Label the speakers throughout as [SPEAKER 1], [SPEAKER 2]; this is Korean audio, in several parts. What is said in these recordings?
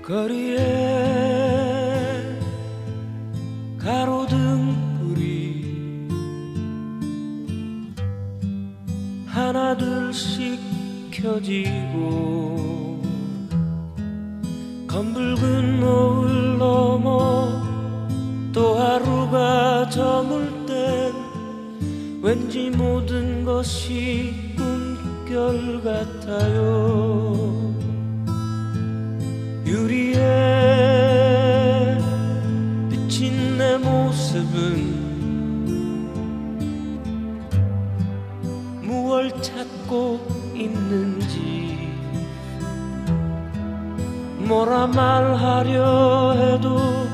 [SPEAKER 1] 거리에 가로등불이 하나둘씩 켜지고 검붉은 노을 넘어 또 하루가 저물 땐 왠지 모든 것이 꿈결 같아요. 유리에 비친 내 모습은 무얼 찾고 있는지 뭐라 말하려 해도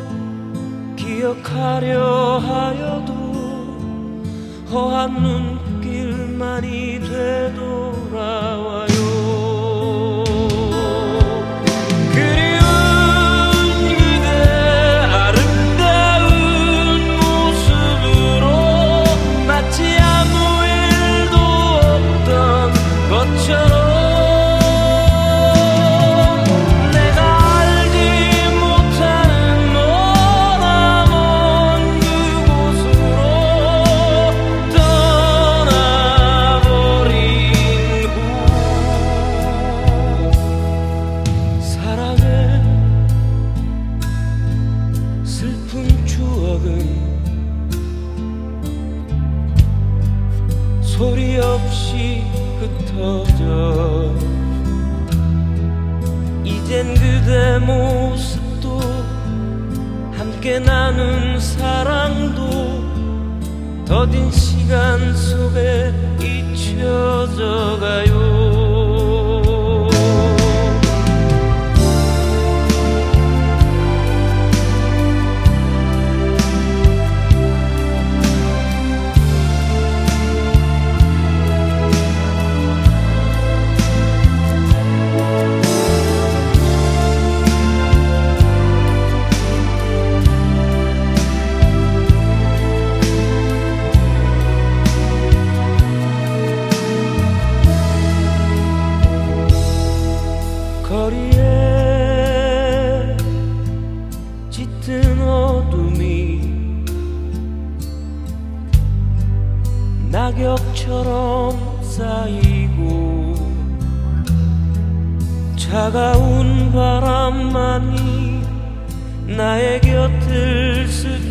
[SPEAKER 1] 기억하려 하여도 허한 눈길만이 되돌아와요. 소리 없이 흩어져 이젠 그대 모습도 함께 나눈 사랑도 더딘 시간 속에 잊혀져 가요. 거리에 짙은 어둠이 낙엽처럼 쌓이고 차가운 바람만이 나의 곁을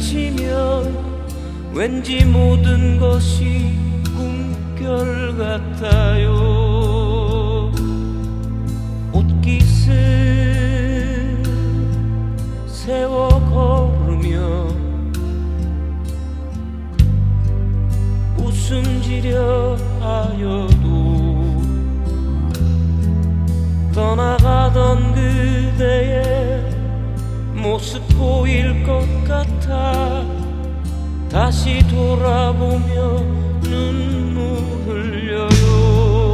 [SPEAKER 1] 스치면 왠지 모든 것이 꿈결 같아요. 옷깃을 세워 걸으며 웃음지려 하여도 떠나가던 그대의 모습 보일 것 같아 다시 돌아보며 눈물 흘려요.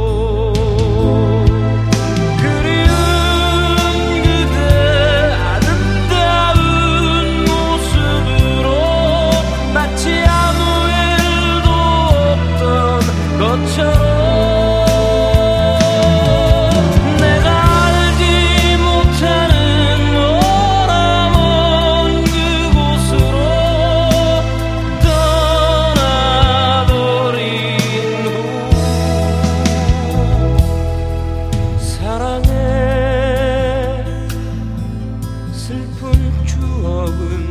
[SPEAKER 1] 슬픈 추억은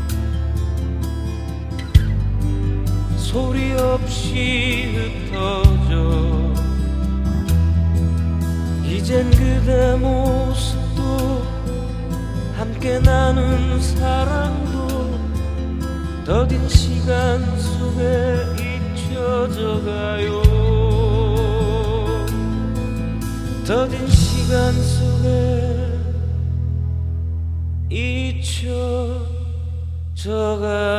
[SPEAKER 1] 소리 없이 흩어져 이젠 그대 모습도 함께 나눈 사랑도 더딘 시간 속에 잊혀져 가요. 더딘 시간 속에 잊혀져 가요.